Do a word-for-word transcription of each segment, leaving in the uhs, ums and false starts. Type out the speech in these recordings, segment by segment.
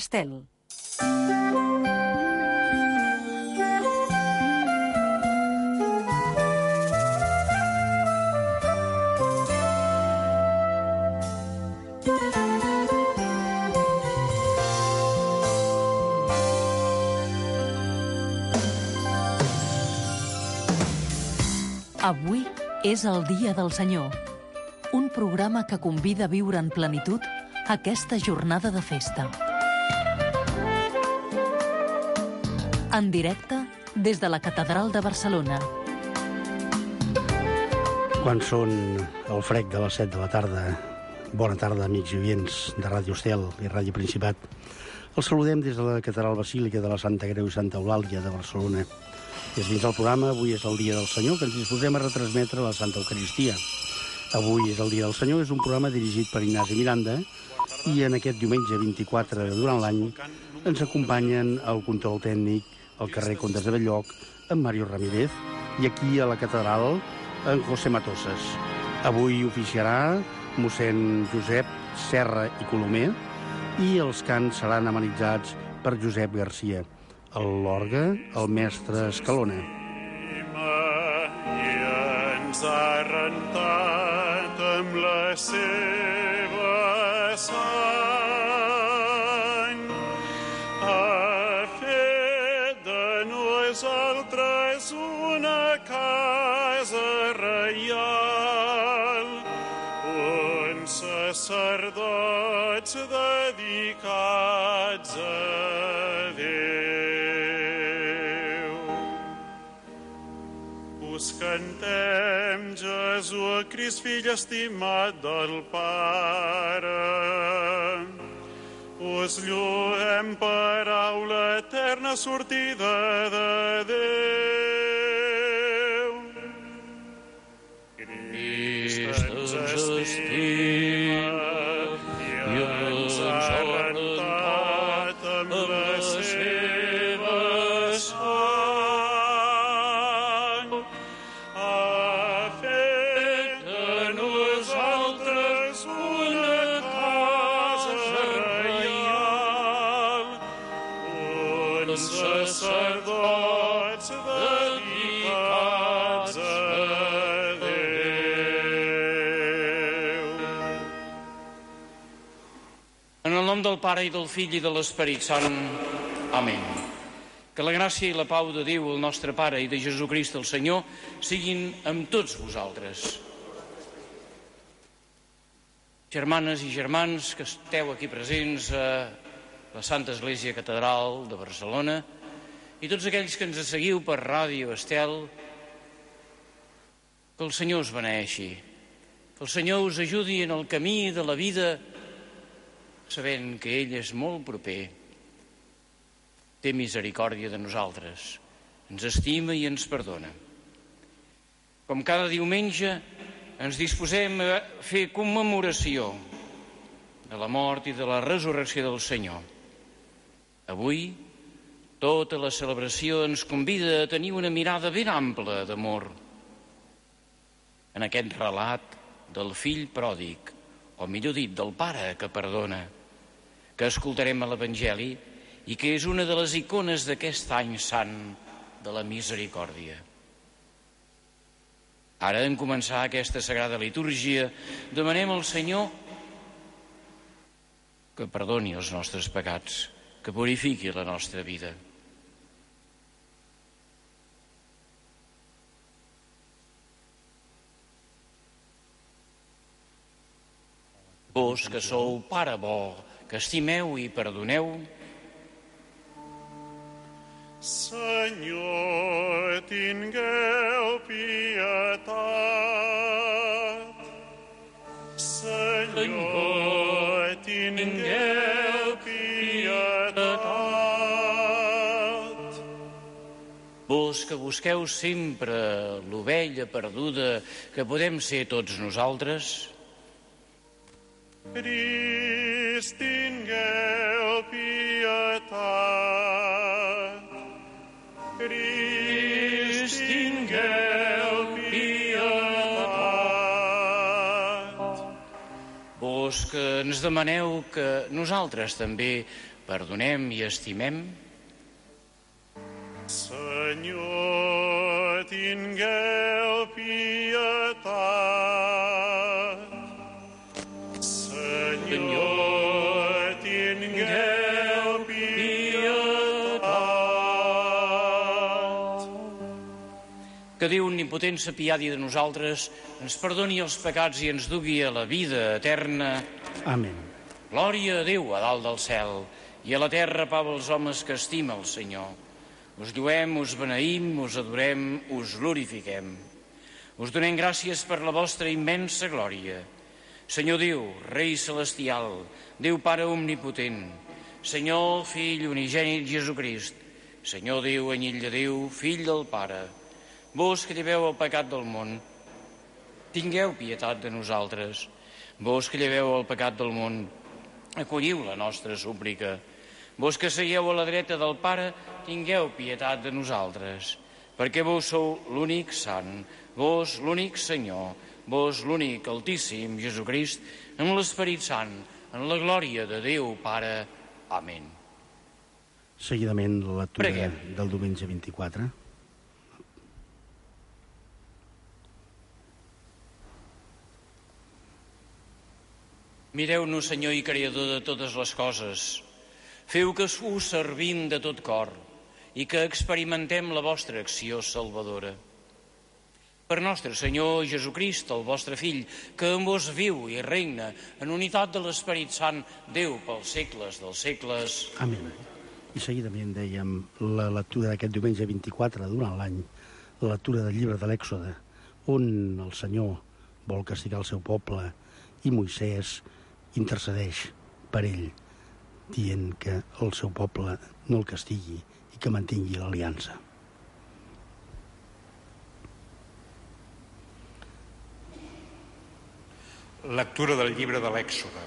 Estel. Avui és el Dia del Senyor, un programa que convida a viure en plenitud aquesta jornada de festa. En directe des de la Catedral de Barcelona. Quan són el frec de les set de la tarda, bona tarda, amics i oients de Ràdio Estel i Ràdio Principat. Els saludem des de la Catedral Basílica de la Santa Creu i Santa Eulàlia de Barcelona. Des dins del programa, avui és el Dia del Senyor, que ens disposem a retransmetre la Santa Eucaristia. Avui és el Dia del Senyor, és un programa dirigit per Ignasi Miranda, i en aquest diumenge vint-i-quatre durant l'any ens acompanyen al control tècnic al carrer Comtes de Bell-lloc, en Mario Ramírez, i aquí a la catedral, en José Matosas. Avui oficiarà mossèn Josep Serra i Colomer, i els cants seran amenitzats per Josep Garcia. A l'orgue, el mestre Escalona. I ens ha rentat amb la seva sang. Ha fet de nosaltres una casa reial, uns sacerdots dedicats a Déu. Us cantem, Jesús Crist, fill estimat del Pare. Us lloem, paraula eterna sortida de Déu. Crist ens estima i ens ha rentat amb la seva sang. Sacerdots dedicats a Déu. En el nom del Pare i del Fill i de l'Esperit Sant. Amén. Que la gràcia i la pau de Déu, el nostre Pare, i de Jesucrist, el Senyor, siguin amb tots vosaltres. Germanes i germans que esteu aquí presents a la Santa Església Catedral de Barcelona, i tots aquells que ens seguiu per Ràdio Estel, que el Senyor us beneeixi, que el Senyor us ajudi en el camí de la vida, sabent que ell és molt proper, té misericòrdia de nosaltres, ens estima i ens perdona. Com cada diumenge ens disposem a fer commemoració de la mort i de la resurrecció del Senyor. Avui, tota la celebració ens convida a tenir una mirada ben ampla d'amor en aquest relat del fill pròdig, o millor dit, del pare que perdona, que escoltarem a l'Evangeli i que és una de les icones d'aquest any sant de la misericòrdia. Ara, en començar aquesta sagrada litúrgia, demanem al Senyor que perdoni els nostres pecats, que purifiqui la nostra vida. Vos que sou Pare bo, que estimeu i perdoneu, Senyor, tingueu pietat. Senyor, tingueu pietat. vos que busqueu sempre l'ovella perduda que podem ser tots nosaltres, Crist, tingueu pietat. Crist, tingueu pietat. vos que ens demaneu que nosaltres també perdonem i estimem. Senyor, tingueu pietat. Senyor, tingueu pietat. Que Déu omnipotent s'apiadi de nosaltres, ens perdoni els pecats i ens dugui a la vida eterna. Amén. Glòria a Déu a dalt del cel i a la terra pau als homes que estima el Senyor. Us lluem, us beneïm, us adorem, us glorifiquem. Us donem gràcies per la vostra immensa glòria. Senyor Déu, Rei celestial, Déu Pare omnipotent, Senyor Fill unigènit Jesucrist, Senyor Déu, Anyell de Déu, Fill del Pare, vos que lleveu el pecat del món, tingueu pietat de nosaltres. Vos que lleveu el pecat del món, acolliu la nostra súplica. Vos que seieu a la dreta del Pare, tingueu pietat de nosaltres, perquè vos sou l'únic sant, vos l'únic Senyor, vos l'únic Altíssim Jesucrist, amb l'Esperit Sant, en la glòria de Déu Pare. Amén. Seguidament la lectura Preguem. del diumenge vint-i-quatre. Mireu-nos, Senyor i Creador de totes les coses. Feu que us servim de tot cor i que experimentem la vostra acció salvadora. Per nostre Senyor Jesucrist, el vostre Fill, que en vos viu i regna en unitat de l'Esperit Sant, Déu pels segles dels segles. Amén. I seguidament dèiem la lectura d'aquest diumenge vint-i-quatre durant l'any, la lectura del llibre de l'Èxode, on el Senyor vol castigar el seu poble i Moisès intercedeix per ell, dient que el seu poble no el castigui i que mantingui l'aliança. Lectura del llibre de l'Èxode.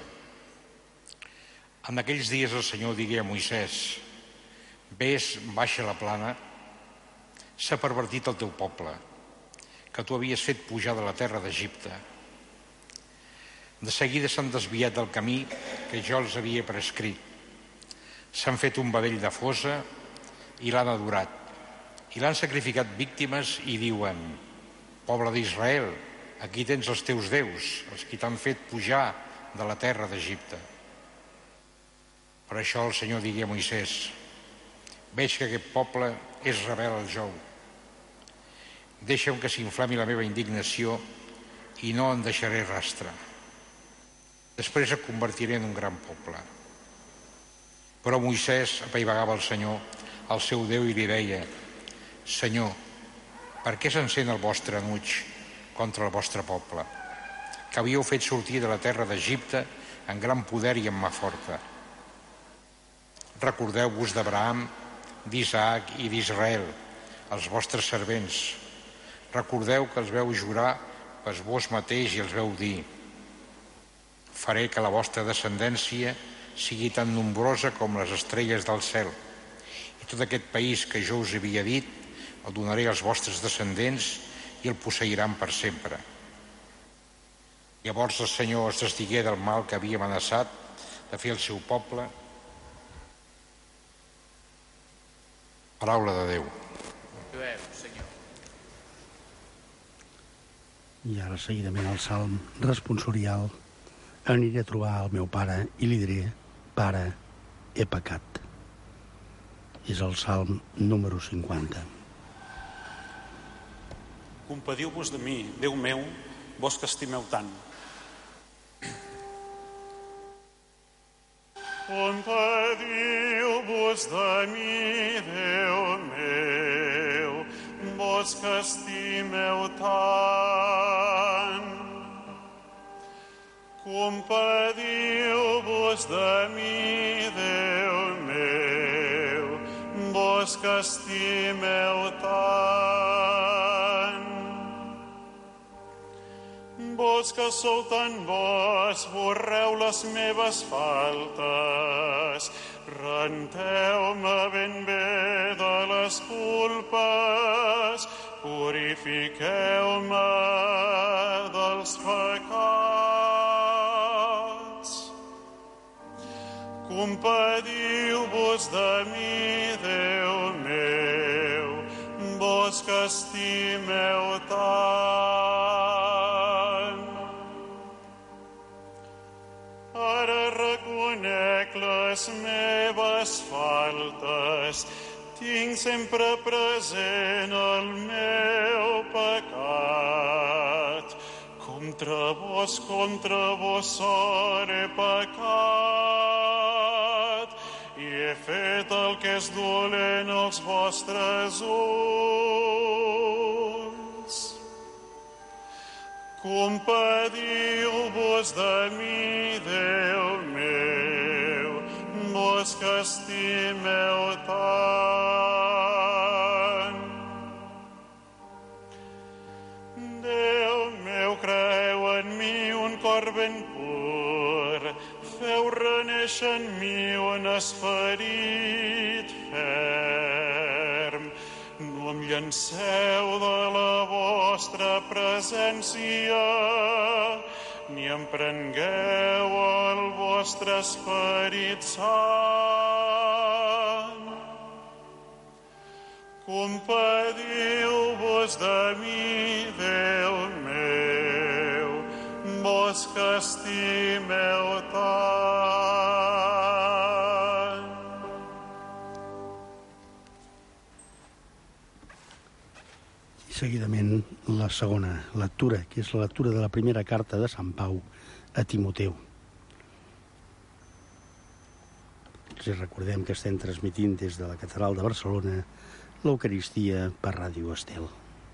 En aquells dies el Senyor digué a Moisès: Ves, baixa la plana, s'ha pervertit el teu poble, que tu havies fet pujar de la terra d'Egipte. De seguida s'han desviat del camí que jo els havia prescrit. S'han fet un vedell de fosa i l'han adorat. I l'han sacrificat víctimes i diuen: Poble d'Israel, aquí tens els teus déus, els qui t'han fet pujar de la terra d'Egipte. Per això el Senyor digué a Moisès: Veig que aquest poble és rebel al jou. Deixa'm que s'inflami la meva indignació i no en deixaré rastre. Després et convertiré en un gran poble. Però Moisès apaivagava el Senyor, el seu Déu, i li deia: Senyor, per què s'encén el vostre enuig contra el vostre poble, que havíeu fet sortir de la terra d'Egipte en gran poder i amb mà forta? Recordeu-vos d'Abraham, d'Isaac i d'Israel, els vostres servents. Recordeu que els veu jurar per vos mateix i els veu dir: Faré que la vostra descendència sigui tan nombrosa com les estrelles del cel, i tot aquest país que jo us havia dit el donaré als vostres descendents i el posseiran per sempre. Llavors el Senyor es desdigué del mal que havia amenaçat de fer el seu poble. Paraula de Déu. Llueu, Senyor. I ara seguidament el salm responsorial. Aniré a trobar el meu pare i li diré: Pare, he pecat. És el salm número cinquanta. Compadiu-vos de mi, Déu meu, vos que estimeu tant. Compadiu-vos de mi, Déu meu, vos que estimeu tant. Compadiu-vos de mi, Déu meu, vos que estimeu tant. Vos que sou tan bons, borreu les meves faltes, renteu-me ben bé de les culpes, purifiqueu-me dels pecats. Compadiu-vos de mi, Déu meu, vos que estimeu tant. Ara reconec les meves faltes, tinc sempre present el meu pecat. Contra vos, contra vos he pecat, i he fet el que és dolent als vostres ulls. Compadiu-vos de mi, Déu meu, vos que estimeu tant. Déu meu, creu en mi un cor ben pur, feu renéixer en mi un esperit ferm. No em llanceu de la vostra presència, ni em prengueu el vostre Esperit Sant. Compadiu-vos de mi, Déu meu, vos que estimeu tant. I seguidament la segona lectura, que és la lectura de la primera carta de Sant Pau a Timoteu. Els recordem que estem transmitint des de la Catedral de Barcelona l'Eucaristia per Ràdio Estel.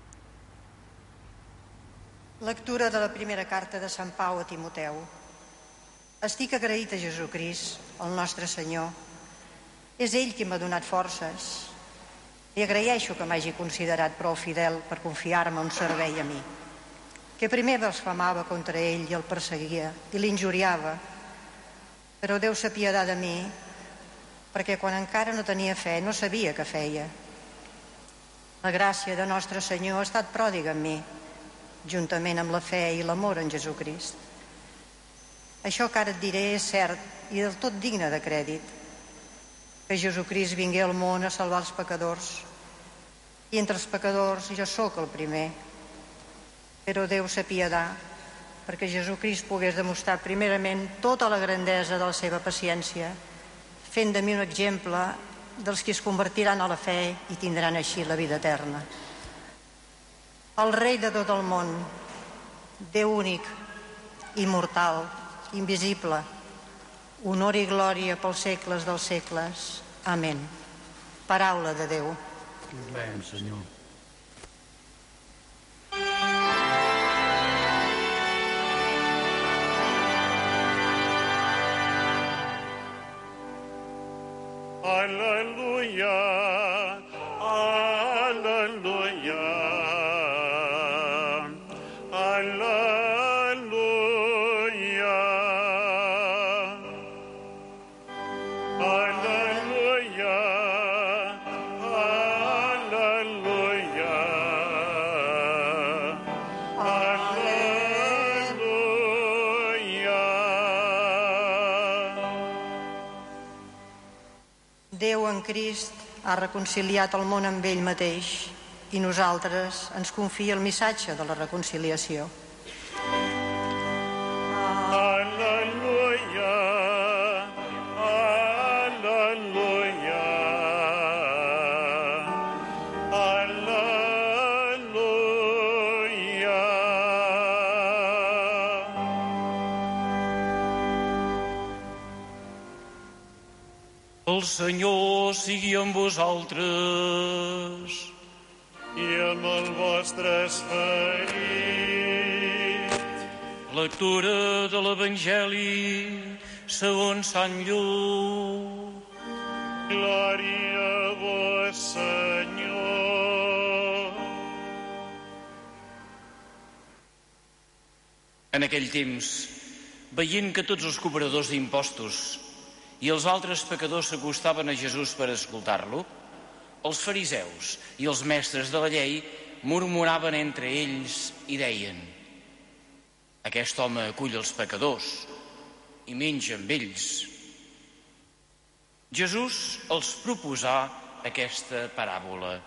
Lectura de la primera carta de Sant Pau a Timoteu. Estic agraït a Jesucrist, el nostre Senyor. És ell qui m'ha donat forces. Li agraeixo que m'hagi considerat prou fidel per confiar-me un servei a mi, que primer blasfemava contra ell i el perseguia i l'injuriava, però Déu s'apiadà de mi, perquè quan encara no tenia fe no sabia què feia. La gràcia de Nostre Senyor ha estat pròdiga en mi, juntament amb la fe i l'amor en Jesucrist. Això que ara et diré és cert i del tot digne de crèdit, que Jesucrist vingué al món a salvar els pecadors, i entre els pecadors jo sóc el primer. Però Déu s'apiadà perquè Jesucrist pogués demostrar primerament tota la grandesa de la seva paciència, fent de mi un exemple dels que es convertiran a la fe i tindran així la vida eterna. El rei de tot el món, Déu únic, immortal, invisible, honor i glòria pels segles dels segles. Amén. Paraula de Déu. Amén, Senyor. Aleluia, aleluia, aleluia, aleluia, aleluia, aleluia. Déu en Crist ha reconciliat el món amb ell mateix i nosaltres ens confia el missatge de la reconciliació. Aleluia, aleluia, aleluia. El Senyor sigui amb vosaltres. I amb el vostre esperit. Lectura de l'Evangeli segons Sant Lluc. Glòria a vos, Senyor. En aquell temps, veient que tots els cobradors d'impostos i els altres pecadors s'acostaven a Jesús per escoltar-lo, els fariseus i els mestres de la llei murmuraven entre ells i deien: aquest home acull els pecadors i menja amb ells. Jesús els proposà aquesta paràbola.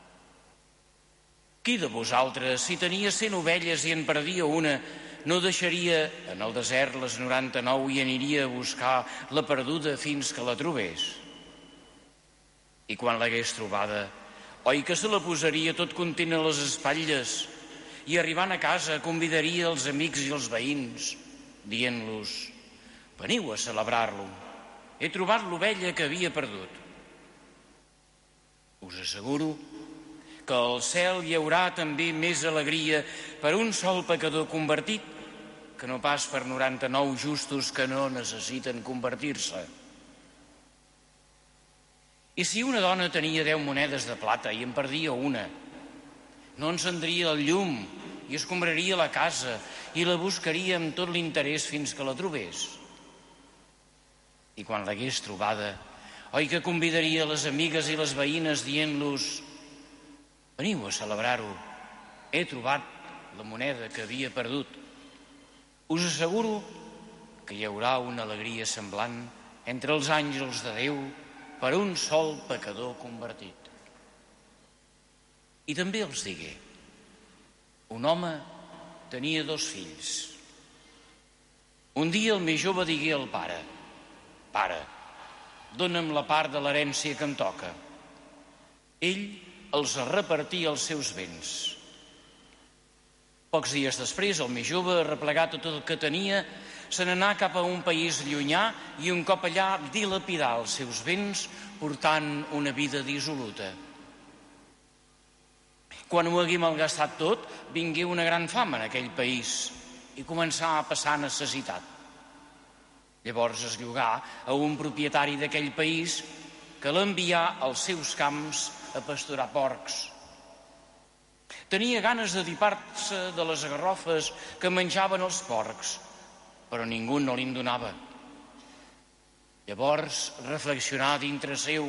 Qui de vosaltres, si tenia cent ovelles i en perdia una, no deixaria en el desert les noranta-nou i aniria a buscar la perduda fins que la trobés? I quan l'hagués trobada, oi que se la posaria tot content a les espatlles i arribant a casa convidaria els amics i els veïns, dient-los: veniu a celebrar-lo, he trobat l'ovella que havia perdut. Us asseguro que al cel hi haurà també més alegria per un sol pecador convertit que no pas per noranta-nou justos que no necessiten convertir-se. I si una dona tenia deu monedes de plata i en perdia una, no encendria el llum i escombraria la casa i la buscaria amb tot l'interès fins que la trobés? I quan l'hagués trobada, oi que convidaria les amigues i les veïnes dient-los: veniu a celebrar-ho, he trobat la moneda que havia perdut. Us asseguro que hi haurà una alegria semblant entre els àngels de Déu per un sol pecador convertit. I també els digué: un home tenia dos fills. Un dia el més jove digué al pare: pare, dona'm la part de l'herència que em toca. Ell els repartia els seus béns. Pocs dies després, el més jove, replegat tot el que tenia, se n'anà cap a un país llunyà i un cop allà dilapidà els seus béns, portant una vida dissoluta. Quan ho hagué malgastat tot, vingué una gran fam en aquell país i començà a passar necessitat. Llavors es llogà a un propietari d'aquell país que l'envià als seus camps a pasturar porcs. Tenia ganes de dipar-se de les garrofes que menjaven els porcs, però ningú no li'n donava. Llavors reflexionà dintre seu: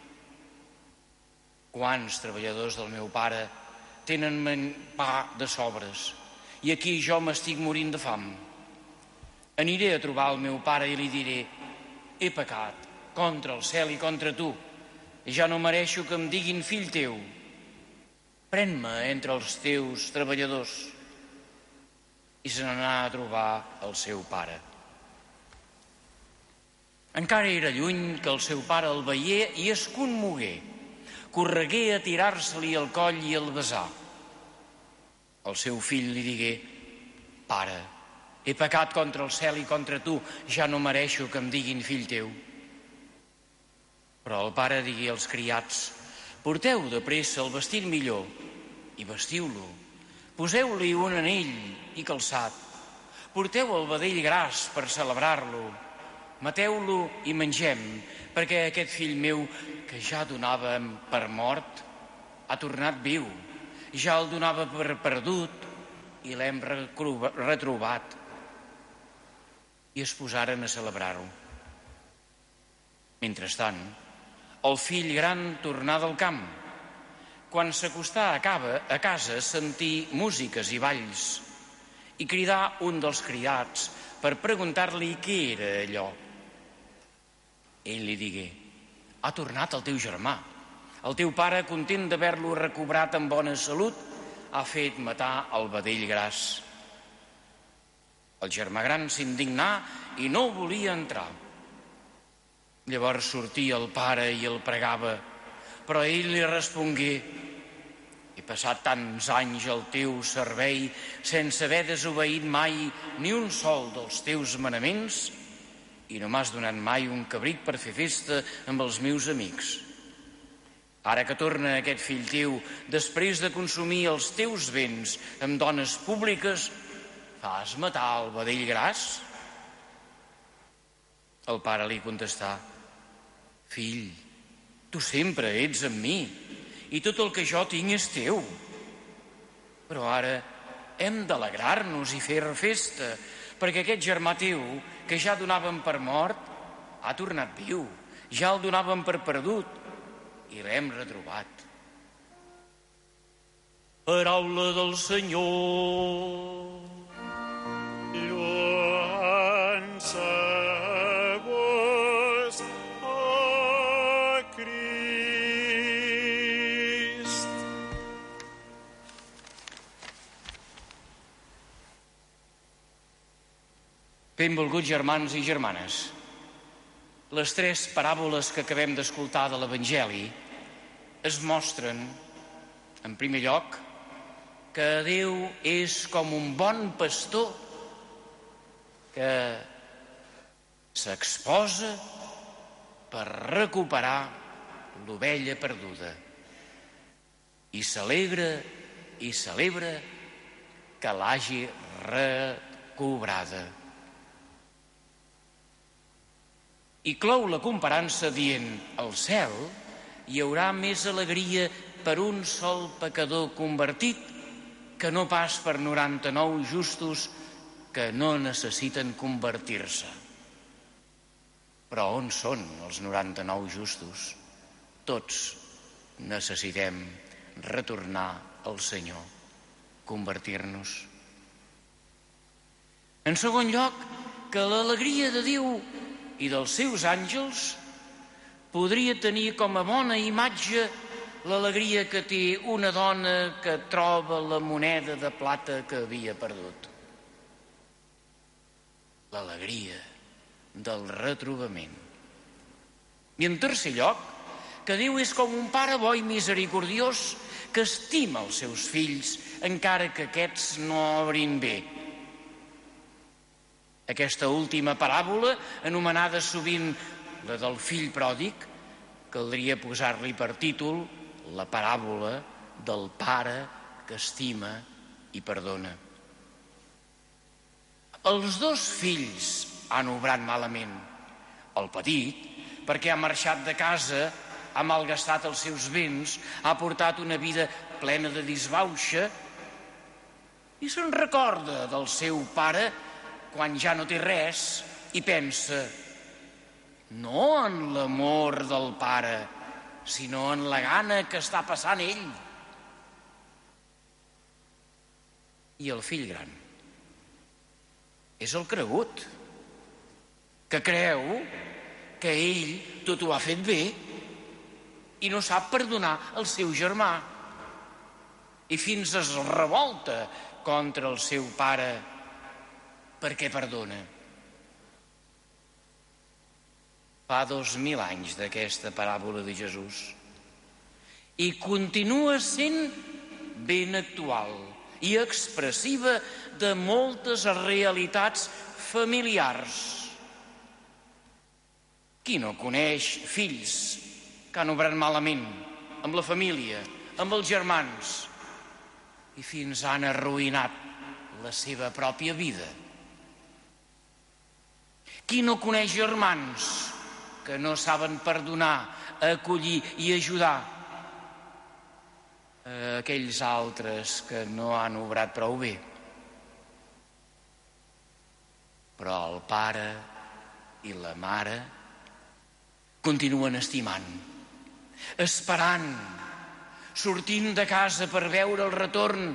quants treballadors del meu pare tenen pa de sobres i aquí jo m'estic morint de fam. Aniré a trobar el meu pare i li diré: he pecat contra el cel i contra tu, i ja no mereixo que em diguin fill teu. Pren-me entre els teus treballadors. I se n'anà a trobar el seu pare. Encara era lluny que el seu pare el veié i es commogué. Corregué a tirar-se-li al coll i el besà. El seu fill li digué: pare, he pecat contra el cel i contra tu, ja no mereixo que em diguin fill teu. Però el pare digué als criats: porteu de pressa el vestit millor i vestiu-lo. Poseu-li un anell i calçat. Porteu el vedell gras per celebrar-lo. Mateu-lo i mengem, perquè aquest fill meu, que ja donàvem per mort, ha tornat viu. Ja el donava per perdut i l'hem retrobat. I es posaren a celebrar-ho. Mentrestant, el fill gran tornà del camp. Quan s'acostà a casa sentí músiques i balls i cridà un dels criats per preguntar-li què era allò. Ell li digué: ha tornat el teu germà. El teu pare, content d'haver-lo recobrat en bona salut, ha fet matar el vedell gras. El germà gran s'indignà i no volia entrar. Llavors sortia el pare i el pregava, però ell li respongué: he passat tants anys al teu servei sense haver desobeït mai ni un sol dels teus manaments i no m'has donat mai un cabrit per fer festa amb els meus amics. Ara que torna aquest fill teu, després de consumir els teus béns amb dones públiques, fas matar el vedell gras? El pare li contestà: fill, tu sempre ets amb mi i tot el que jo tinc és teu. Però ara hem d'alegrar-nos i fer festa, perquè aquest germà teu, que ja donàvem per mort, ha tornat viu. Ja el donàvem per perdut i l'hem retrobat. Paraula del Senyor. Lloança vos, oh Benvolguts germans i germanes, les tres paràboles que acabem d'escoltar de l'Evangeli es mostren, en primer lloc, que Déu és com un bon pastor que s'exposa per recuperar l'ovella perduda i s'alegra i celebra que l'hagi recobrada. I clou la comparança dient: al cel hi haurà més alegria per un sol pecador convertit que no pas per noranta-nou justos que no necessiten convertir-se. Però on són els noranta-nou justos? Tots necessitem retornar al Senyor, convertir-nos. En segon lloc, que l'alegria de Déu i dels seus àngels podria tenir com a bona imatge l'alegria que té una dona que troba la moneda de plata que havia perdut. L'alegria del retrobament. I en tercer lloc, que Déu és com un pare bo i misericordiós que estima els seus fills encara que aquests no obrin bé. Aquesta última paràbola, anomenada sovint la del fill pròdig, caldria posar-li per títol la paràbola del pare que estima i perdona. Els dos fills han obrat malament. El petit, perquè ha marxat de casa, ha malgastat els seus béns, ha portat una vida plena de disbauxa i se'n recorda del seu pare quan ja no té res i pensa no en l'amor del pare, sinó en la gana que està passant ell. I el fill gran és el cregut, que creu que ell tot ho ha fet bé i no sap perdonar el seu germà i fins es revolta contra el seu pare perquè perdona. Fa dos mil anys d'aquesta paràbola de Jesús i continua sent ben actual i expressiva de moltes realitats familiars. Qui no coneix fills que han obrat malament amb la família, amb els germans i fins han arruïnat la seva pròpia vida? Qui no coneix germans que no saben perdonar, acollir i ajudar a aquells altres que no han obrat prou bé? Però el pare i la mare continuen estimant, esperant, sortint de casa per veure el retorn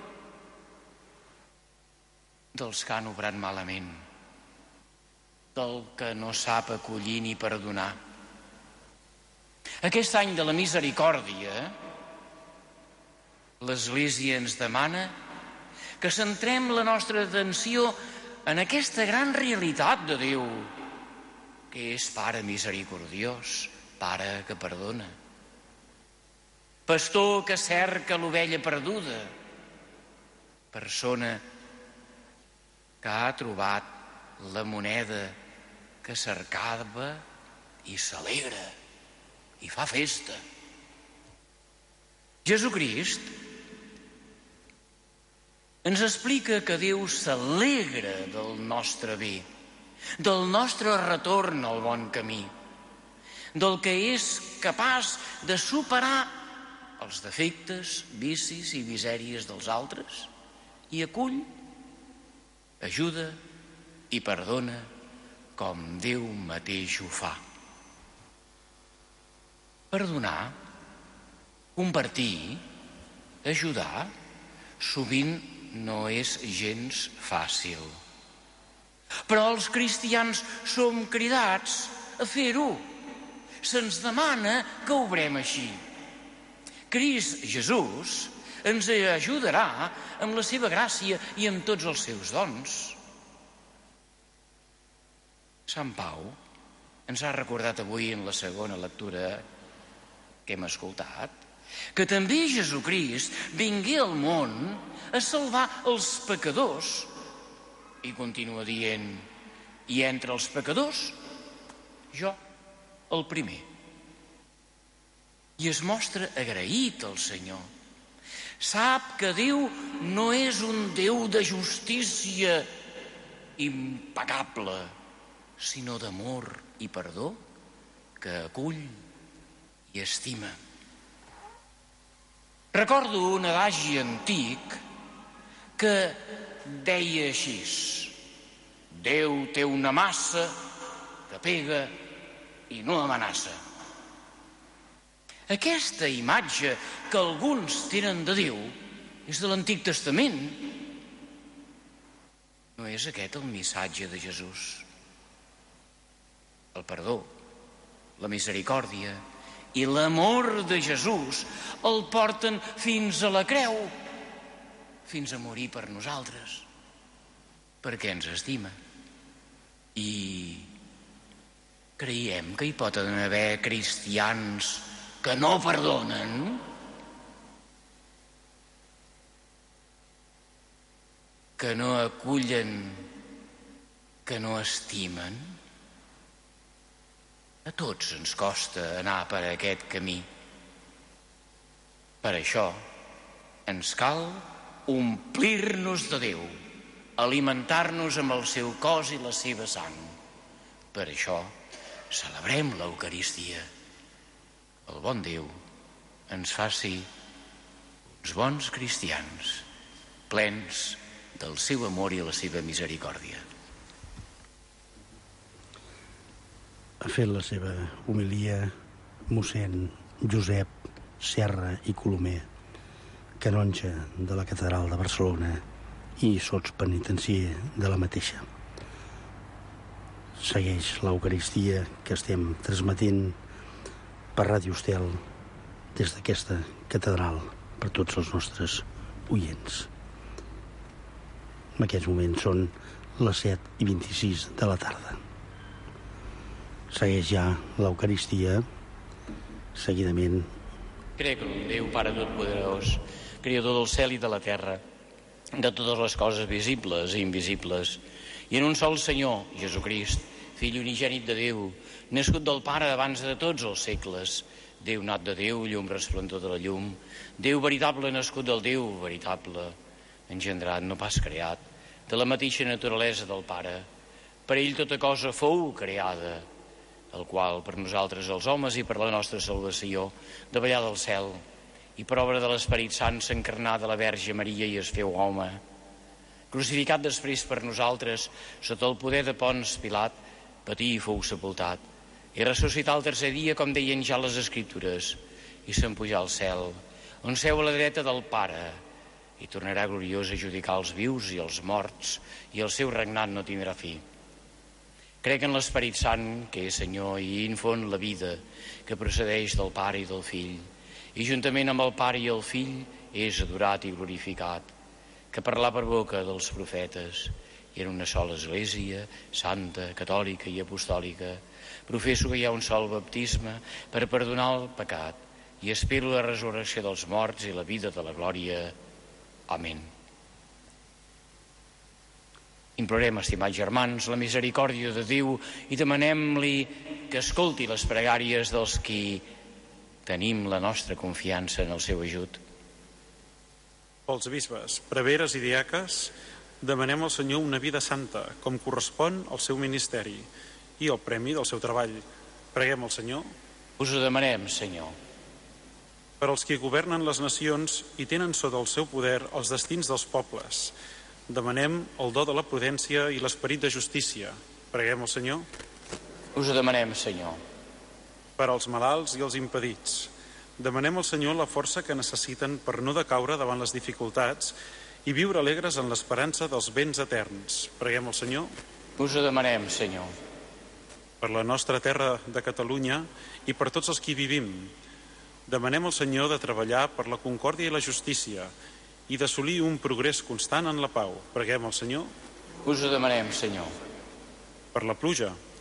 dels que han obrat malament, del que no sap acollir ni perdonar. Aquest any de la misericòrdia, l'Església ens demana que centrem la nostra atenció en aquesta gran realitat de Déu, que és Pare misericordiós, Pare que perdona, pastor que cerca l'ovella perduda, persona que ha trobat la moneda que cercava i s'alegra i fa festa. Jesucrist ens explica que Déu s'alegra del nostre bé, del nostre retorn al bon camí, del que és capaç de superar els defectes, vicis i misèries dels altres i acull, ajuda i perdona com Déu mateix ho fa. Perdonar, compartir, ajudar, sovint no és gens fàcil. Però els cristians som cridats a fer-ho. Se'ns demana que obrem així. Crist Jesús ens ajudarà amb la seva gràcia i amb tots els seus dons. Sant Pau ens ha recordat avui en la segona lectura que hem escoltat que també Jesucrist vingué al món a salvar els pecadors, i continua dient, i entre els pecadors, jo, el primer. I es mostra agraït al Senyor. Sap que Déu no és un Déu de justícia impecable, sinó d'amor i perdó, que acull i estima. Recordo un adagi antic que deia així: Déu té una massa que pega i no amenaça. Aquesta imatge que alguns tenen de Déu és de l'Antic Testament. No és aquest el missatge de Jesús. El perdó, la misericòrdia i l'amor de Jesús el porten fins a la creu, fins a morir per nosaltres, perquè ens estima. I creiem que hi poden haver cristians que no perdonen? Que no acullen, que no estimen? A tots ens costa anar per aquest camí. Per això ens cal omplir-nos de Déu, alimentar-nos amb el seu cos i la seva sang. Per això celebrem l'Eucaristia. El bon Déu ens faci uns bons cristians, plens del seu amor i la seva misericòrdia. Ha fet la seva homilia mossèn Josep Serra i Colomer, canonge de la Catedral de Barcelona i sotspenitencier de la mateixa. Segueix l'Eucaristia que estem transmetent per Ràdio Estel des d'aquesta catedral per tots els nostres oients. En aquests moments són les set i vint-i-sis de la tarda. Segueix ja l'Eucaristia, seguidament. Crec en un Déu, Pare Totpoderós, Creador del cel i de la terra, de totes les coses visibles i invisibles, i en un sol Senyor, Jesucrist, Fill unigènit de Déu, nascut del Pare abans de tots els segles, Déu nat de Déu, llum resplendor de la llum, Déu veritable nascut del Déu veritable, engendrat, no pas creat, de la mateixa naturalesa del Pare. Per ell tota cosa fou creada, el qual per nosaltres els homes i per la nostra salvació davallà del cel, i per obra de l'Esperit Sant s'encarnà de la Verge Maria i es feu home. Crucificat després per nosaltres, sota el poder de Pons Pilat, patí i fou sepultat, i ressuscità el tercer dia, com deien ja les Escriptures, i se'n pujà al cel, on seu a la dreta del Pare, i tornarà gloriós a judicar els vius i els morts, i el seu regnat no tindrà fi. Crec en l'Esperit Sant, que és Senyor i infon la vida, que procedeix del Pare i del Fill, i juntament amb el Pare i el Fill és adorat i glorificat, que parlà per boca dels profetes, i en una sola Església, santa, catòlica i apostòlica, professo que hi ha un sol baptisme per perdonar el pecat, i espero la resurrecció dels morts i la vida de la glòria. Amén. Implorem, estimats germans, la misericòrdia de Déu i demanem-li que escolti les pregàries dels qui tenim la nostra confiança en el seu ajut. Pels bisbes, preveres i diaques, demanem al Senyor una vida santa, com correspon al seu ministeri i el premi del seu treball. Preguem al Senyor. Us ho demanem, Senyor. Per als qui governen les nacions i tenen sota el seu poder els destins dels pobles, demanem el do de la prudència i l'esperit de justícia. Preguem al Senyor. Us ho demanem, Senyor. Per als malalts i els impedits, demanem al Senyor la força que necessiten per no decaure davant les dificultats i viure alegres en l'esperança dels béns eterns. Preguem al Senyor. Us ho demanem, Senyor. Per la nostra terra de Catalunya i per tots els qui vivim, demanem al Senyor de treballar per la concòrdia i la justícia i d'assolir un progrés constant en la pau. Preguem al Senyor. Us ho demanem, Senyor. Per la pluja,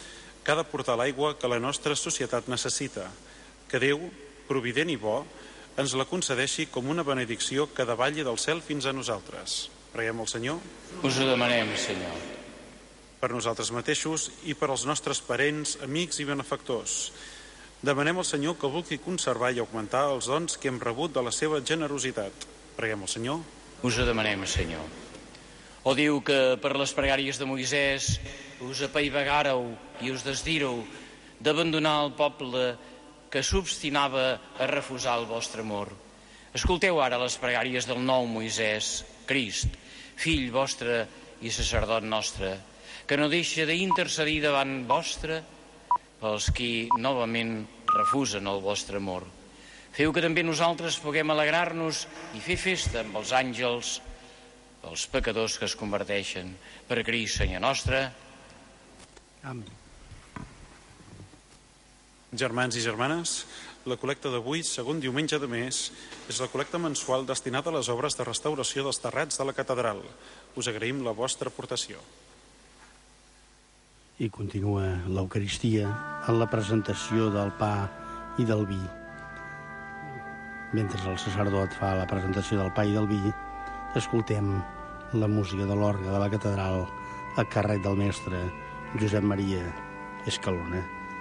que ha de portar l'aigua que la nostra societat necessita. Que Déu, provident i bo, ens la concedeixi com una benedicció que davalli del cel fins a nosaltres. Preguem al Senyor. Us ho demanem, Senyor. Per nosaltres mateixos i per als nostres parents, amics i benefactors. Demanem al Senyor que vulgui conservar i augmentar els dons que hem rebut de la seva generositat. Preguem al Senyor. Us ho demanem, Senyor. O diu que per les pregàries de Moisès us apaivagàreu i us desdíreu d'abandonar el poble que s'obstinava a refusar el vostre amor. Escolteu ara les pregàries del nou Moisès, Crist, fill vostre i sacerdot nostre, que no deixa d'intercedir davant vostre pels qui novament refusen el vostre amor. Feu que també nosaltres puguem alegrar-nos i fer festa amb els àngels pels pecadors que es converteixen. Per Crist, Senyor nostre. Amén. Germans i germanes, la col·lecta d'avui, segon diumenge de mes, és la col·lecta mensual destinada a les obres de restauració dels terrats de la catedral. Us agraïm la vostra aportació. I continua l'Eucaristia en la presentació del pa i del vi. Mentre el sacerdot fa la presentació del pa i del vi, escoltem la música de l'orgue de la catedral a càrrec del mestre Josep Maria Escalona.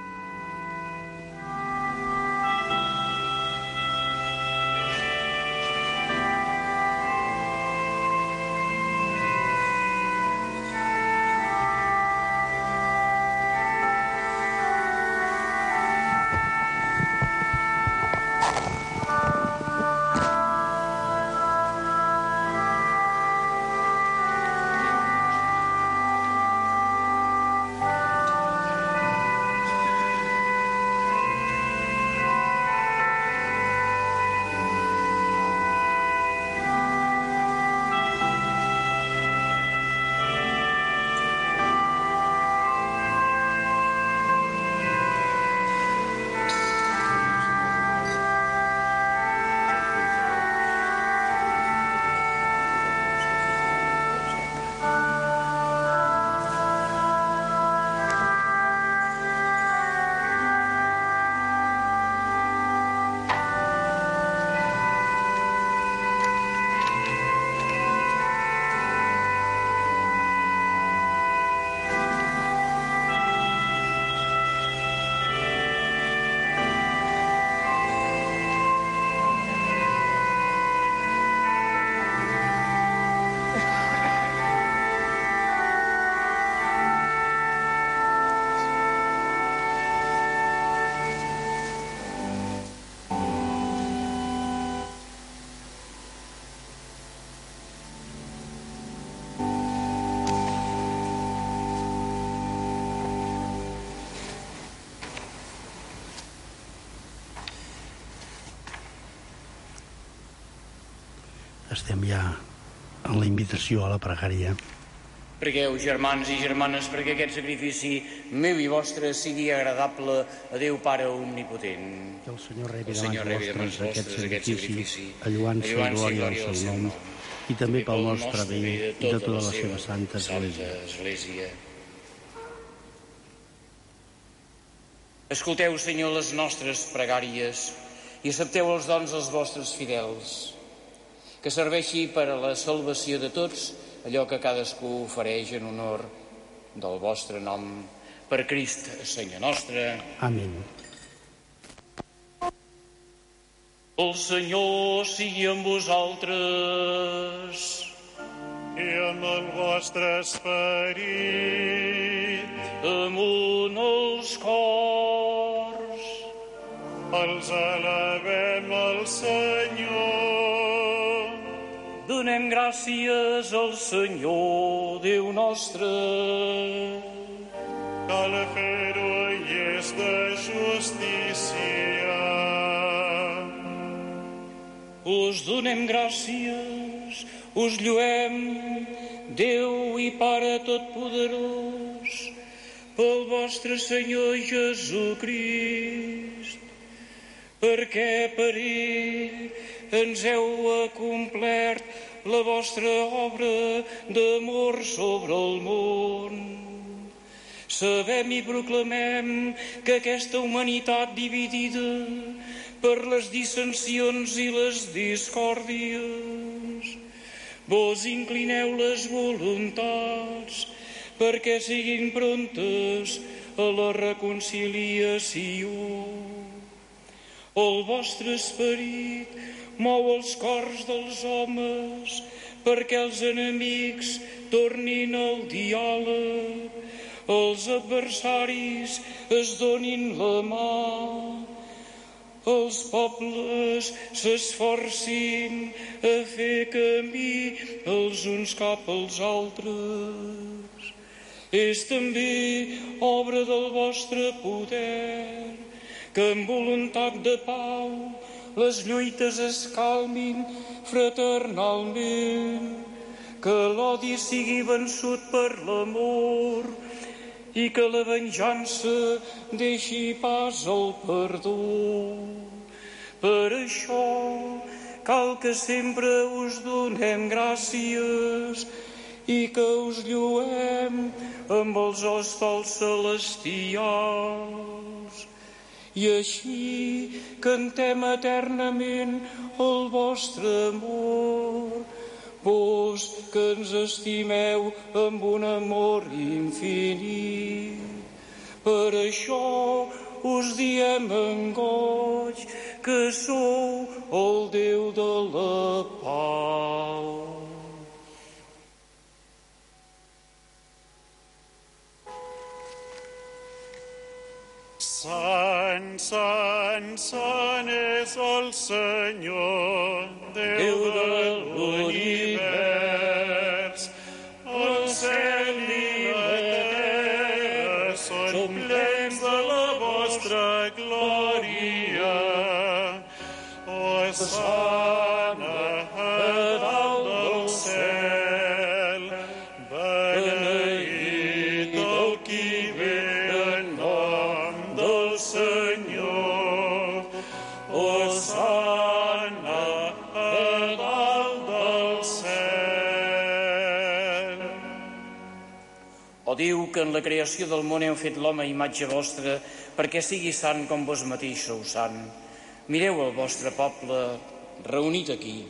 Estem ja en la invitació a la pregària. Pregueu, germans i germanes, perquè aquest sacrifici meu i vostre sigui agradable a Déu Pare Omnipotent. Que el Senyor rebi El Senyor rebi de de mans mans vostres vostres aquest sacrifici, alluant-se i alluant-se glòria glòria al al seu seu nom, nom, i també pel nostre bé i de tota la seva santa Santa Església. Església. Escolteu, Senyor, les nostres pregàries i accepteu els dons dels vostres fidels, que serveixi per a la salvació de tots allò que cadascú ofereix en honor del vostre nom, per Crist, Senyor nostre. Amén. El Senyor sigui amb vosaltres. I amb el vostre esperit. Amunt els cors. Els alabem al Senyor. Donem gràcies al Senyor, Déu nostre. Cal fer-ho i és de justícia. Us donem gràcies, us lluem, Déu i Pare Totpoderós, pel vostre Senyor Jesucrist, perquè per ell ens heu acomplert la vostra obra d'amor sobre el món. Sabem i proclamem que aquesta humanitat dividida per les dissensions i les discòrdies, vos inclineu les voluntats perquè siguin prontes a la reconciliació. El vostre esperit mou els cors dels homes perquè els enemics tornin al diàleg, els adversaris es donin la mà, els pobles s'esforcin a fer camí els uns cap als altres. És també obra del vostre poder que amb voluntat de pau les lluites es calmin fraternalment, que l'odi sigui vençut per l'amor i que la venjança deixi pas al perdó. Per això cal que sempre us donem gràcies i que us lluem amb els hostals celestials. I així cantem eternament el vostre amor, vos que ens estimeu amb un amor infinit. Per això us diem en goig que sou el Déu de la pau. Sant, sant, sant és el Senyor, Déu de l'univers. El cel i la terra són plens de la vostra glòria. Hosana a dalt del cel, beneït el qui ve en nom del Senyor. Hosana a dalt del cel. O diu que en la creació del món heu fet l'home a imatge vostra perquè sigui sant com vos mateix sou sant. Mireu el vostre poble reunit aquí.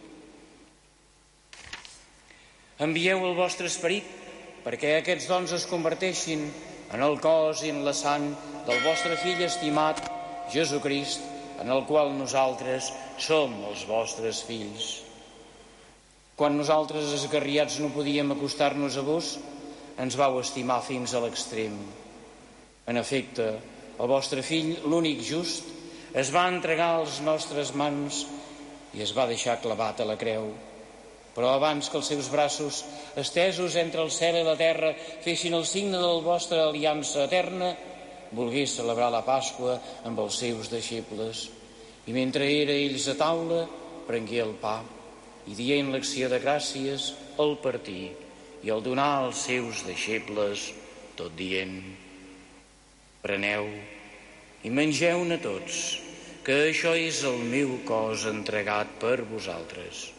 Envieu el vostre esperit perquè aquests dons es converteixin en el cos i en la sang del vostre fill estimat, Jesucrist, en el qual nosaltres som els vostres fills. Quan nosaltres, esgarriats, no podíem acostar-nos a vos, ens vau estimar fins a l'extrem. En efecte, el vostre fill, l'únic just, es va entregar a les nostres mans i es va deixar clavat a la creu. Però abans que els seus braços, estesos entre el cel i la terra, fessin el signe de la vostra aliança eterna, volgué celebrar la Pasqua amb els seus deixebles. I mentre era ells a taula, prengué el pa i dient l'acció de gràcies, el partí i el donar als seus deixebles, tot dient: preneu i mengeu-ne tots, que això és el meu cos entregat per vosaltres.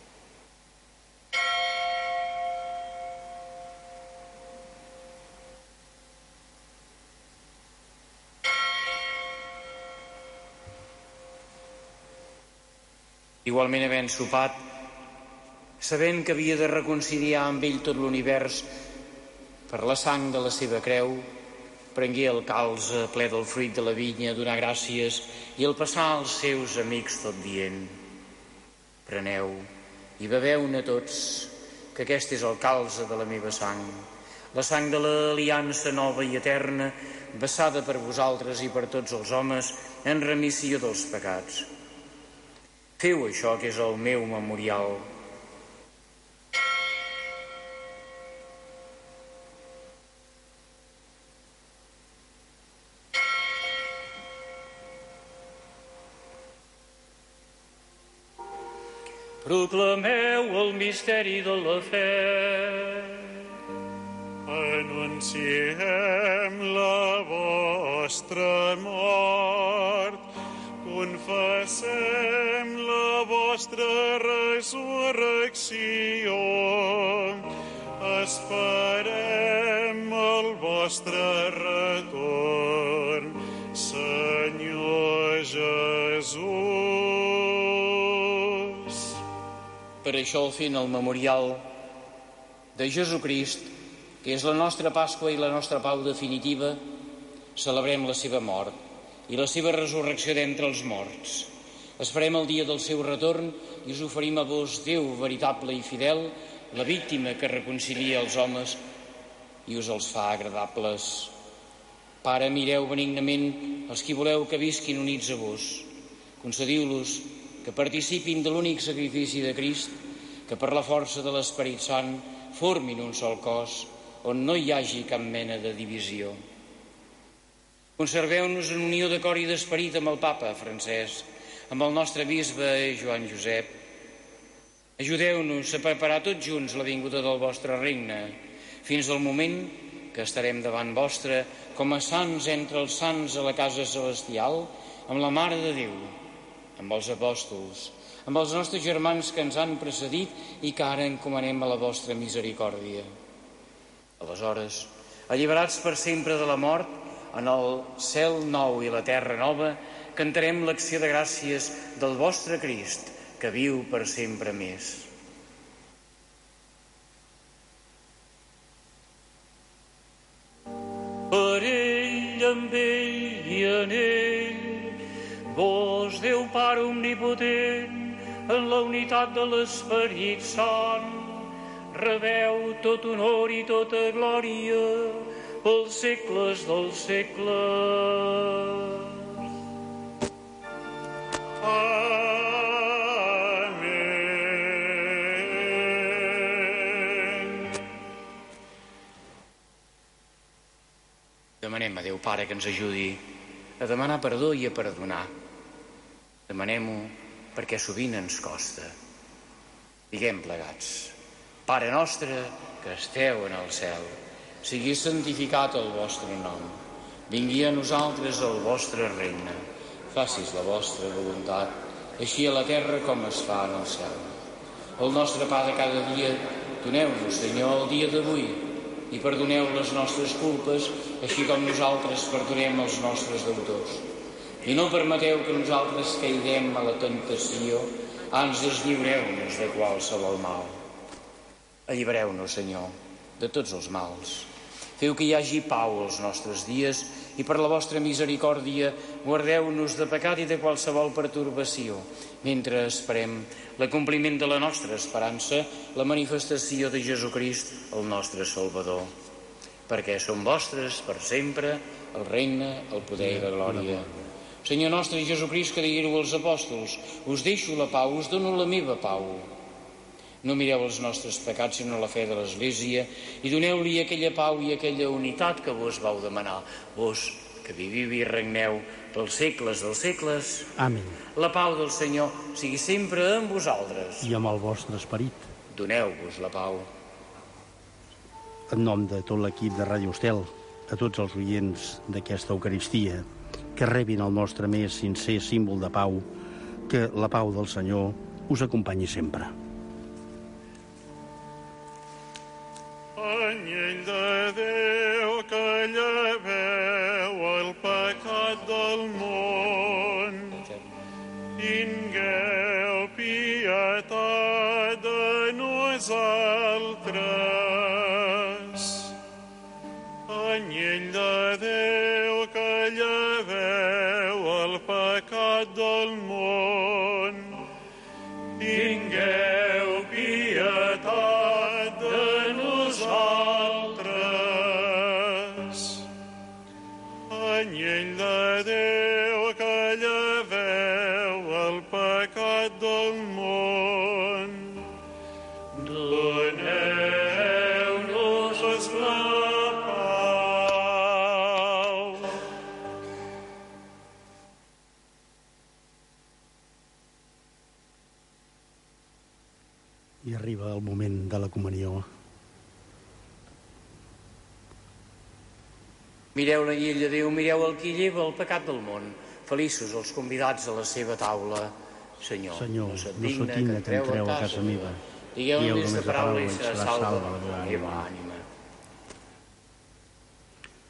Igualment, havent sopat, sabent que havia de reconciliar amb ell tot l'univers per la sang de la seva creu, prengué el calze ple del fruit de la vinya, donar gràcies i el passar als seus amics tot dient: preneu i beveu-ne tots, que aquest és el calze de la meva sang, la sang de l'aliança nova i eterna, vessada per vosaltres i per tots els homes en remissió dels pecats. Feu això, que és el meu memorial. Proclameu el misteri de la fe. Anunciem la vostra mort, confessem la vostra resurrecció, esperem el vostre vostre retorn, Senyor Jesús. Per això, fent el memorial de Jesucrist, que és la nostra Pasqua i la nostra pau definitiva, celebrem la seva mort i la seva resurrecció d'entre els morts. Esperem el dia del seu retorn i us oferim a vos, Déu veritable i fidel, la víctima que reconcilia els homes i us els fa agradables. Pare, mireu benignament els qui voleu que visquin units a vos. Concediu-los que participin de l'únic sacrifici de Crist, que per la força de l'Esperit Sant formin un sol cos, on no hi hagi cap mena de divisió. Conserveu-nos en unió de cor i d'esperit amb el papa Francesc, amb el nostre bisbe Joan Josep. Ajudeu-nos a preparar tots junts la vinguda del vostre regne, fins al moment que estarem davant vostre com a sants entre els sants a la casa celestial, amb la Mare de Déu, amb els apòstols, amb els nostres germans que ens han precedit i que ara encomanem a la vostra misericòrdia. Aleshores, alliberats per sempre de la mort, en el cel nou i la terra nova, cantarem l'acció de gràcies del vostre Crist, que viu per sempre més. Per ell, amb ell i en ell, vos, Déu Pare omnipotent, en la unitat de l'Esperit Sant, rebeu tot honor i tota glòria pels segles dels segles. Amén. Demanem a Déu Pare que ens ajudi a demanar perdó i a perdonar. Demanem-ho perquè sovint ens costa. Diguem plegats: Pare nostre que esteu en el cel, sigui santificat el vostre nom. Vingui a nosaltres el vostre regne. Facis la vostra voluntat, així a la terra com es fa en el cel. El nostre pa de cada dia, doneu-nos, Senyor, el dia d'avui, i perdoneu les nostres culpes, així com nosaltres perdonem els nostres deutors. I no permeteu que nosaltres caiguem a la tentació, ans deslliureu-nos de qualsevol mal. Allibereu-nos, Senyor, de tots els mals. Feu que hi hagi pau als nostres dies i per la vostra misericòrdia guardeu-nos de pecat i de qualsevol pertorbació, mentre esperem l'acompliment de la nostra esperança, la manifestació de Jesucrist, el nostre Salvador. Perquè són vostres per sempre el regne, el poder i la glòria. Senyor nostre Jesucrist, que digueu als apòstols: us deixo la pau, us dono la meva pau. No mireu els nostres pecats, sinó la fe de l'Església, i doneu-li aquella pau i aquella unitat que vos vau demanar, vos que viviu i regneu pels segles dels segles. Amén. La pau del Senyor sigui sempre amb vosaltres. I amb el vostre esperit. Doneu-vos la pau. En nom de tot l'equip de Ràdio Estel, a tots els oients d'aquesta Eucaristia, que rebin el nostre més sincer símbol de pau, que la pau del Senyor us acompanyi sempre. Anyell de Déu que lleveu el pecat del món, tingueu pietat de nosaltres. Anyell de Déu que lleveu el pecat del món, tingueu pietat de nosaltres. Anyell de Déu que lleveu el pecat del món, doneu-nos la pau. I arriba el moment de la comunió. Mireu la llei de Déu, mireu el qui lleva el pecat del món. Feliços els convidats a la seva taula. Senyor, Senyor, no soc no sóc digne que entreu a casa meva. Digueu només la paraula i serà salva la meva ànima.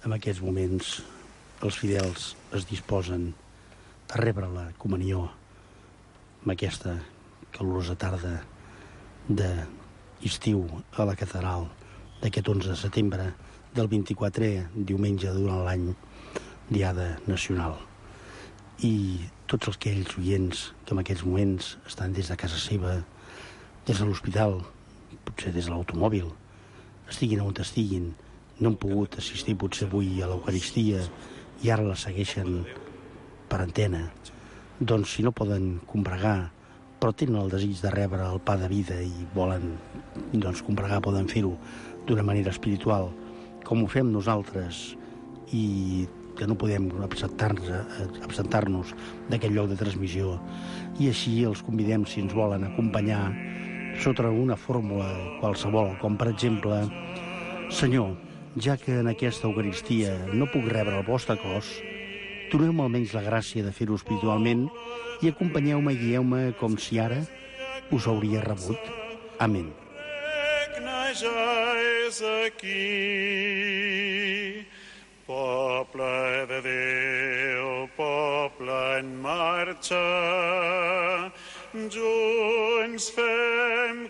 en aquests moments els fidels es disposen a rebre la comunió en aquesta calorosa tarda d'estiu a la catedral d'aquest onze de setembre del vint-i-quatrè diumenge durant l'any, diada nacional. I tots els aquells oients que en aquests moments estan des de casa seva, des de l'hospital, potser des de l'automòbil, estiguin on estiguin, no han pogut assistir potser avui a l'Eucaristia i ara la segueixen per antena, doncs si no poden combregar, però tenen el desig de rebre el pa de vida i volen doncs, combregar, poden fer-ho d'una manera espiritual, com ho fem nosaltres, i que no podem absentar-nos absentar-nos d'aquest lloc de transmissió. I així els convidem, si ens volen acompanyar, sota una fórmula qualsevol, com per exemple: Senyor, ja que en aquesta Eucaristia no puc rebre el vostre cos, doneu-me almenys la gràcia de fer-ho espiritualment i acompanyeu-me i guieu-me com si ara us hauria rebut. Amén. Ja és aquí, poble de Déu, poble en marxa, junts fem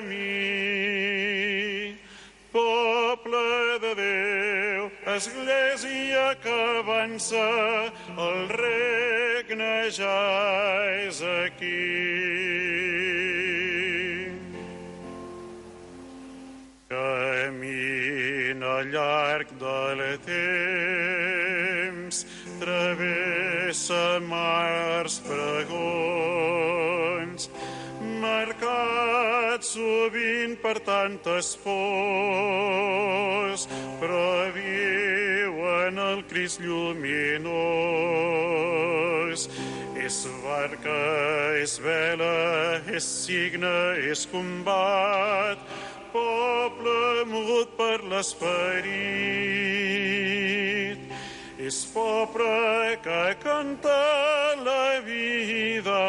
camí. Poble de Déu, església que avança, el regne ja és aquí. Camina llarg del temps, travessa mars pregons, marcat sovint per tantes pors, però viu en el Crist lluminós. És barca, és vela, és signe, és combat, poble mogut per l'esperit. És poble que canta la vida.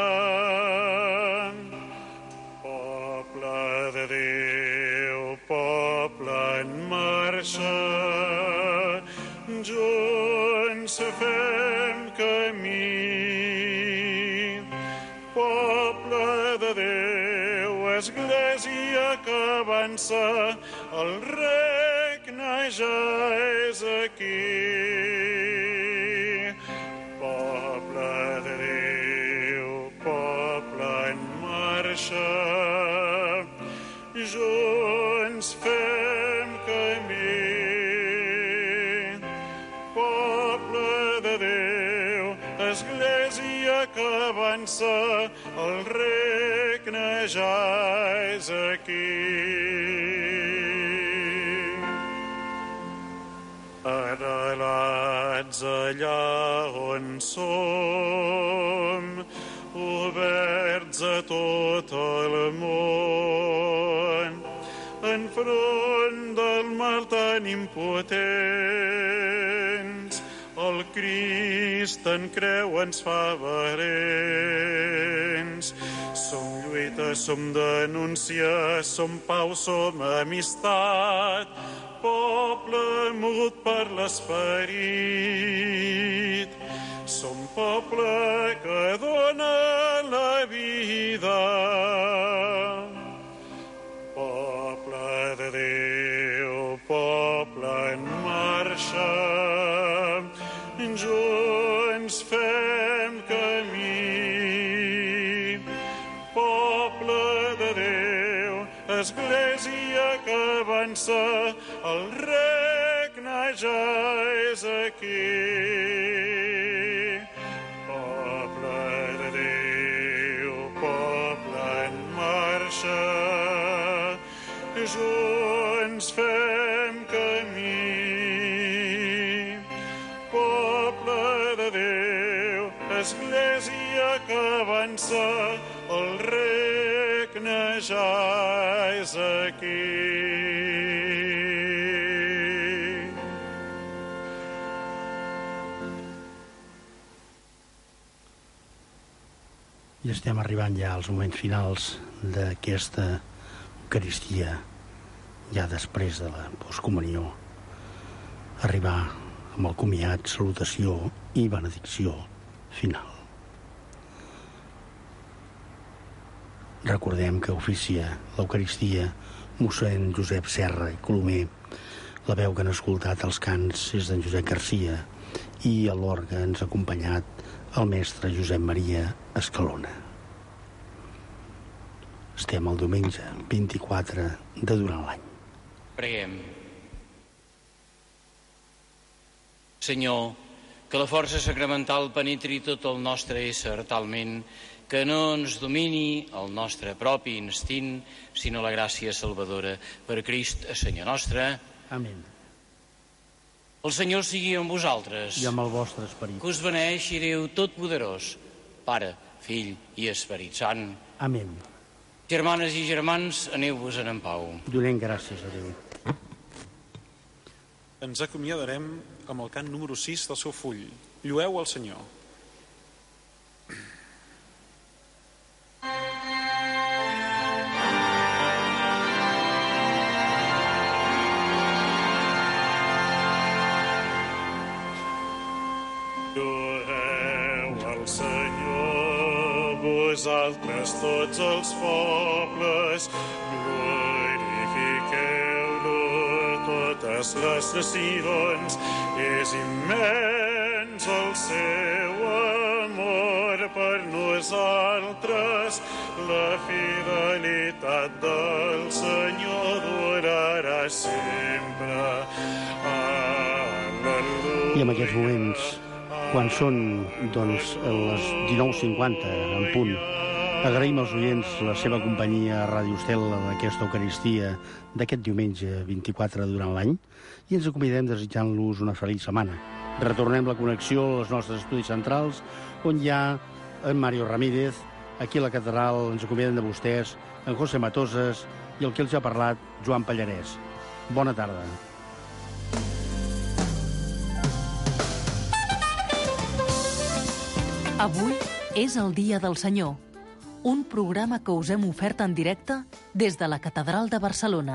Poble de Déu, poble en marxa, junts fem camí. Poble de Déu, església que avança, el regne ja és aquí. Poble de Déu, poble en marxa, junts fem camí. Poble de Déu, església que avança, el regne ja és aquí. Arrelats allà on som, oberts a tot el món, enfront del mal tan impotents, el Crist en creu ens fa valents. Som lluita, som denúncia, som pau, som amistat, poble mogut per l'esperit. Som poble que dona la vida. Poble de Déu, poble en marxa, junts fem camí. Poble de Déu, església que avança, el regne ja és aquí. Poble de Déu, poble en marxa, junts fem camí. Poble de Déu, església que avança, el regne ja és aquí. I estem arribant ja als moments finals d'aquesta Eucaristia, ja després de la postcomunió. Arribar amb el comiat, salutació i benedicció final. Recordem que oficia l'Eucaristia mossèn Josep Serra i Colomer. La veu que han escoltat els cants és d'en Josep Garcia i a l'orgue ens ha acompanyat el mestre Josep Maria Escalona. Estem el diumenge vint-i-quatre de durant l'any. Preguem. Senyor, que la força sacramental penetri tot el nostre ésser talment que no ens domini el nostre propi instint, sinó la gràcia salvadora. Per Crist, Senyor nostre. Amén. El Senyor sigui amb vosaltres. I amb el vostre esperit. Que us beneixi Déu Totpoderós, Pare, Fill i Esperit Sant. Amén. Germanes i germans, aneu-vos-en en pau. Donem gràcies a Déu. Ens acomiadarem amb el cant número sis del seu full. Llueu al Senyor. Vosaltres tots els pobles, glorifiqueu-lo totes les nacions. És immens el seu amor per nosaltres, la fidelitat del Senyor durarà sempre. Al·leluia. I en aquests moments, quan són, doncs, les dinou cinquanta en punt, agraïm als oients la seva companyia a Ràdio Estela d'aquesta Eucaristia d'aquest diumenge vint-i-quatre durant l'any i ens acomiadem desitjant-los una feliç setmana. Retornem la connexió als nostres estudis centrals, on hi ha en Mario Ramírez, aquí a la catedral ens acomiadem de vostès, en José Matosas i el que els ha parlat, Joan Pallarès. Bona tarda. Avui és el Dia del Senyor, un programa que us hem ofert en directe des de la Catedral de Barcelona.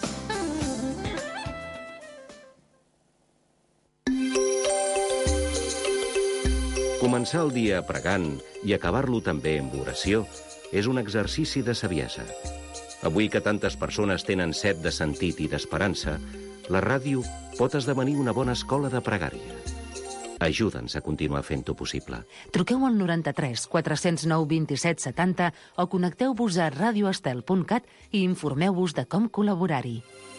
Començar el dia pregant i acabar-lo també amb oració és un exercici de saviesa. Avui que tantes persones tenen set de sentit i d'esperança, la ràdio pot esdevenir una bona escola de pregària. Ajuda'ns a continuar fent-ho possible. Truqueu al noranta-tres quatre-cents nou vint-i-set setanta o connecteu-vos a radioestel punt cat i informeu-vos de com col·laborar-hi.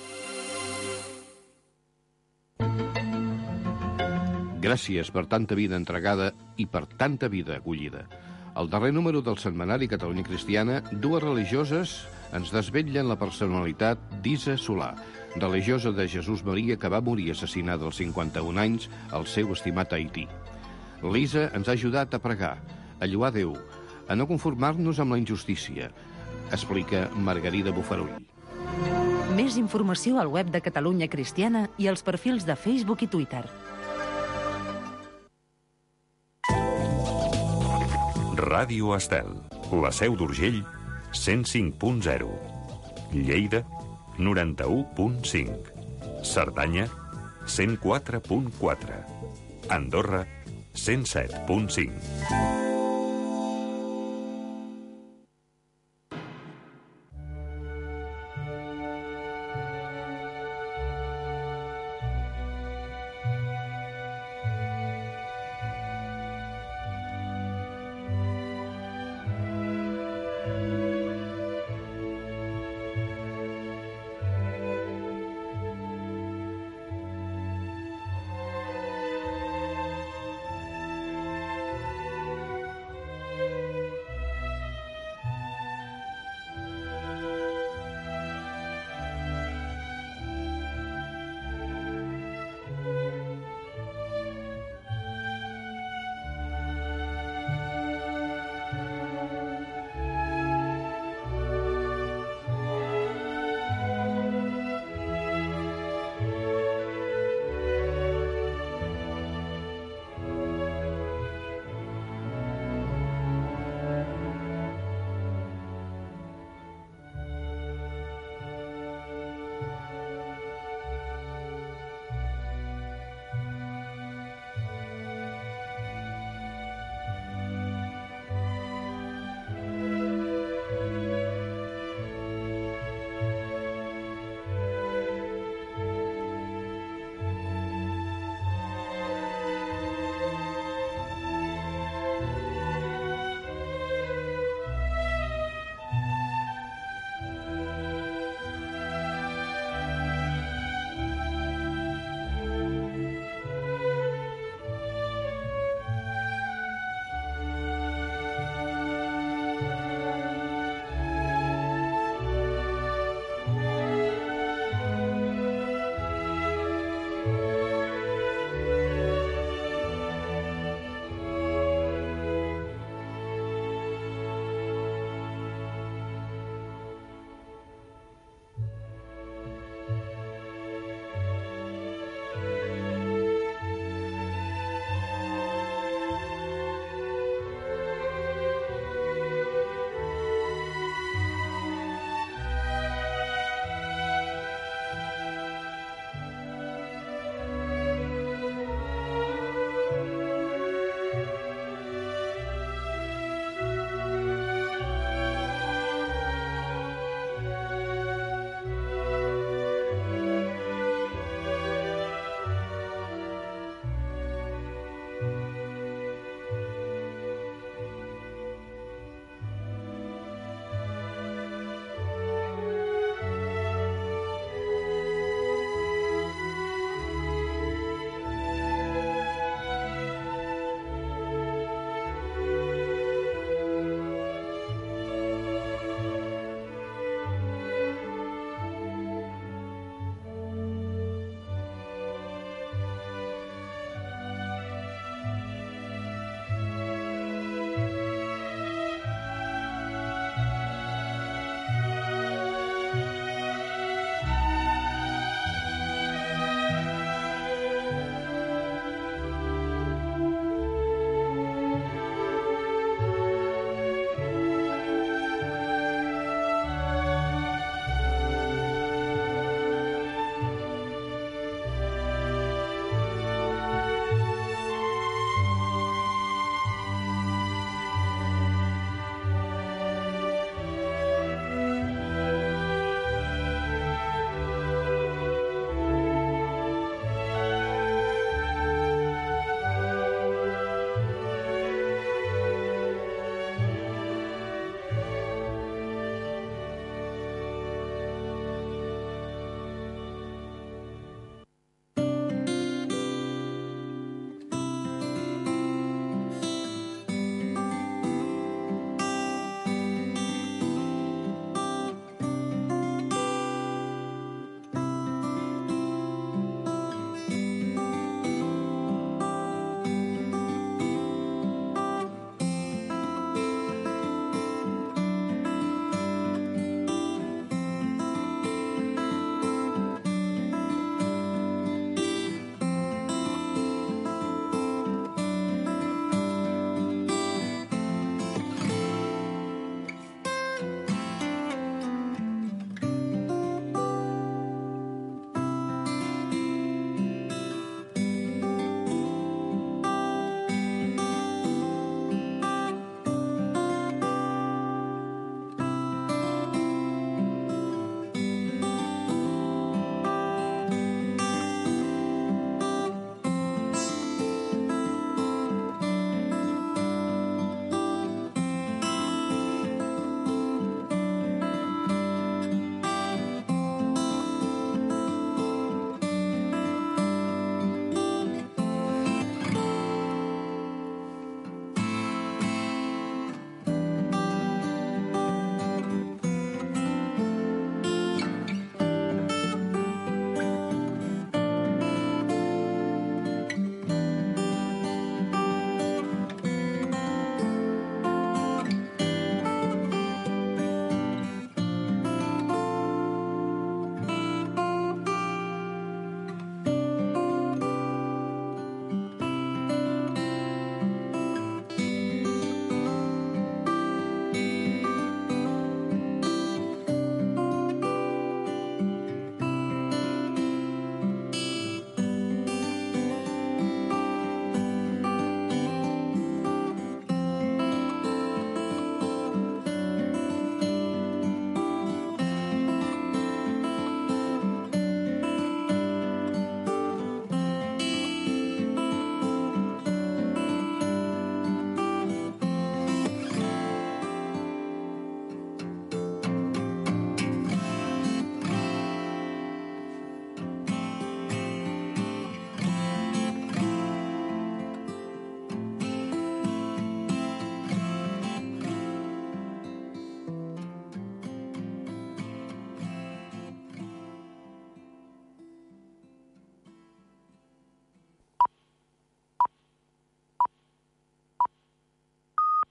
Gràcies per tanta vida entregada i per tanta vida acollida. Al darrer número del setmanari Catalunya Cristiana, dues religioses ens desvetllen la personalitat d'Isa Solà, religiosa de Jesús Maria que va morir assassinada als cinquanta-un anys al seu estimat Haití. L'Isa ens ha ajudat a pregar, a lloar Déu, a no conformar-nos amb la injustícia, explica Margarida Bufarull. Més informació al web de Catalunya Cristiana i als perfils de Facebook i Twitter. Ràdio Estel, la Seu d'Urgell, cent cinc punt zero. Lleida, noranta-u punt cinc. Cerdanya, cent quatre punt quatre. Andorra, cent set punt cinc.